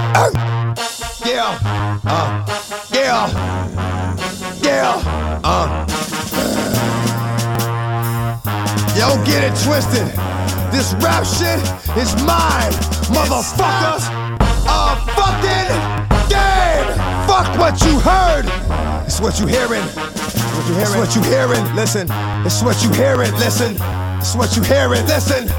Yeah, yeah, yeah, Yo, get it twisted. This rap shit is mine, motherfuckers. A fucking game. Fuck what you heard. It's what you hearing. It's what you hearing. Listen. It's what you hearing. Listen. It's what you hearing. Listen.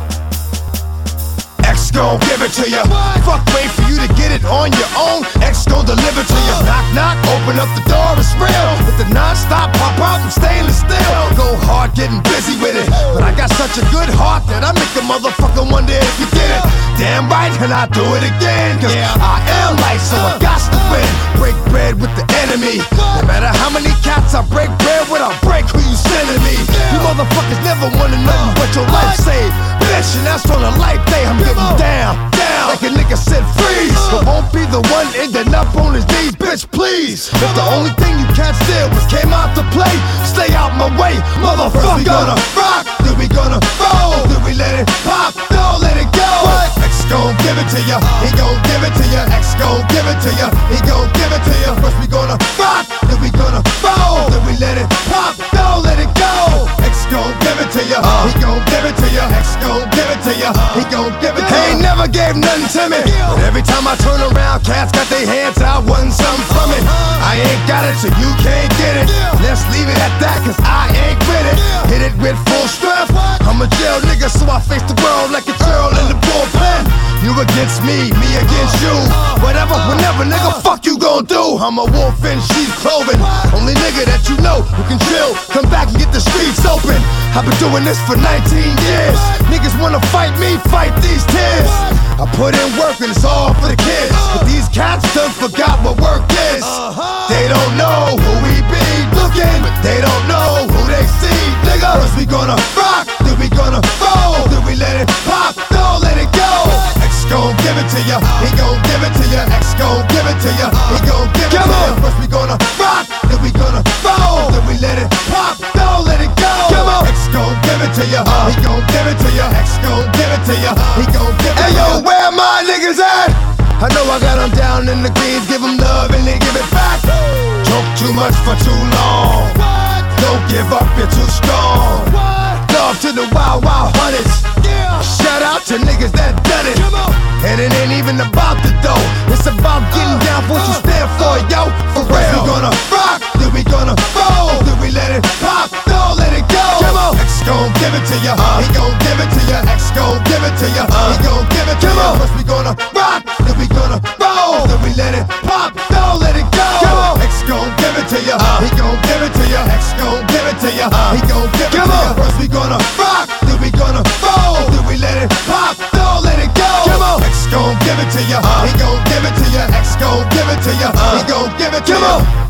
X gon' give it to ya. Fuck, wait for you to get it on your own. X gon' deliver to ya. Knock, knock, open up the door, it's real. With the non-stop pop out and stainless steel. Go hard, getting busy with it. But I got such a good heart that I make a motherfucker wonder if you did it. Damn right, and I do it again. Cause I am light, so I got to win. Break bread with the enemy. No matter how many cats I break bread with, I'll break who you sending me. You motherfuckers never wanna know what your life saved. Bitch, and that's on a life day. I'm getting down, like a nigga said freeze. But won't be the one ending up on his knees, bitch, please. If the only thing you can't steal was came out to play, stay out my way, motherfucker. First we gonna rock, then we gonna roll, then we let it pop, don't let it go. X gon' give it to ya, he gon' give it to ya. X gon' give it to ya, he gon' give it to ya. First we gonna rock, then we gonna roll, then we let it pop, don't let it go. X gon' give it to ya, he gon' give it to ya. X gon' give it to ya, he gon' give it to ya. He ain't never gave nothing to me, but every time I turn around, cats got their hands out, wanting something from it. I ain't got it, so you can't get it. Let's leave it at that, cause I ain't with it. Hit it with full strength. I'm a jail nigga, so I face the world like a girl in the bullpen. You against me, me against you. Whatever, whenever, nigga, fuck you gon' do. I'm a wolf in sheep's clothing. Only nigga that you know who can chill. Come back and get the streets open. I've been doing this for 19 years. Niggas wanna fight me, fight these tears. I put in work and it's all for the kids. But these cats done forgot what work is. They don't know who we be looking, but they don't know who they see, nigga. First we gonna rock, then we gonna roll, then we let it pop, don't let it go. X gon' give it to ya, he gon' give it to ya. X gon' give it to ya, he gon' give it to ya. First we gonna rock, then we gonna roll, then we let it pop, don't let it go. X gon' give it to ya, he gon' give it to ya. X gon' give it to ya, he gon' give it to ya. Hey yo, where my niggas at? I know I got them down in the greens, give them love and they give it back. Talk too much for too long. Don't give up, you're too strong. Love to the wild, wild hunters. Shout out to niggas that done it. And it ain't even about the dough. It's about getting down for what you stand for, yo. For real. We gonna rock, then we gonna roll, then we let it pop, don't let it go. X gon' give it to ya, he gon' give it to ya. X gon' give it to ya, he gon' give it to ya. First we gonna rock, then we gonna roll, then we let it pop, don't let it go. X gon' give it to ya, he gon' give it to ya. X gon' give it to ya, he gon' give it to ya. First we gonna rock, then we gonna roll, then we let it pop, don't let it go. X gon' give it to ya, he gon' give it to ya. X gon' give it to ya, he gon' give it to ya.